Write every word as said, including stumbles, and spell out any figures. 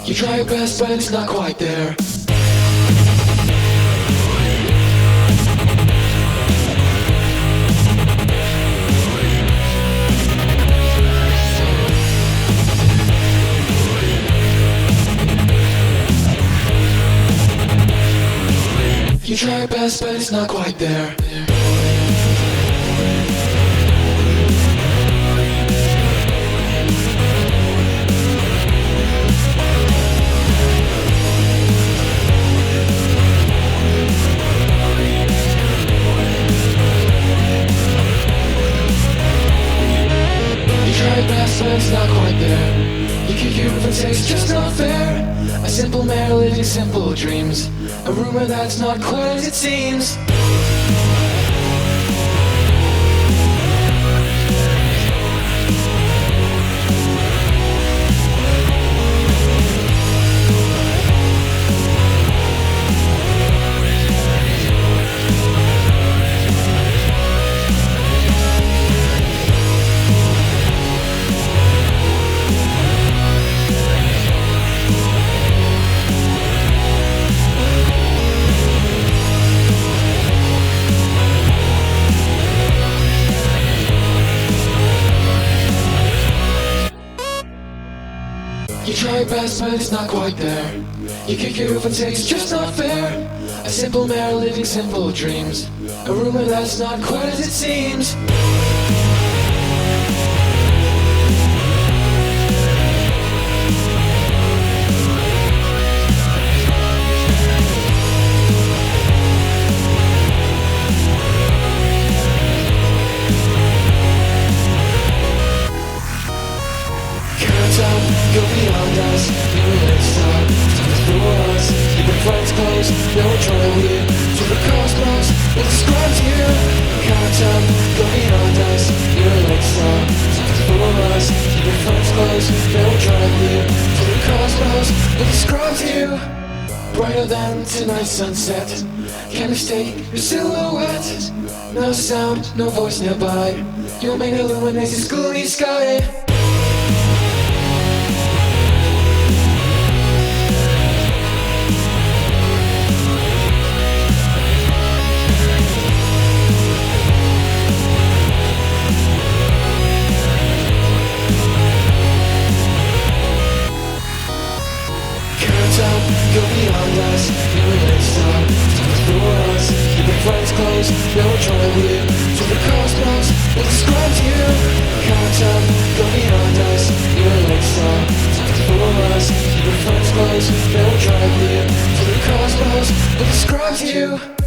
You try your best, but it's not quite there. You try your best, but it's not quite there. But it's not quite there. You kick your roof and say it's just not fair. A simple mare living simple dreams. A rumor that's not quite as it seems. You try your best, but it's not quite there. You kick your roof and say it's just not fair. A simple mare living simple dreams. A rumor that's not quite as it seems. Go beyond us, you will stop. Time for us, keep your friends close. No joy here to the cosmos. We'll describe to you. Count up, go beyond us, you will stop. Time for us, keep your friends close. No joy here to the cosmos. We'll describe to you. Brighter than tonight's sunset. Can't mistake your silhouette. No sound, no voice nearby. Your main illuminates this gloomy sky. Go beyond us, you will stop. Time for us, keep your friends close. No joy here to the cosmos. We'll describe to you. Count up, go beyond us, you will stop. Time for us, keep your friends close. No joy here to the cosmos. We'll describe to you.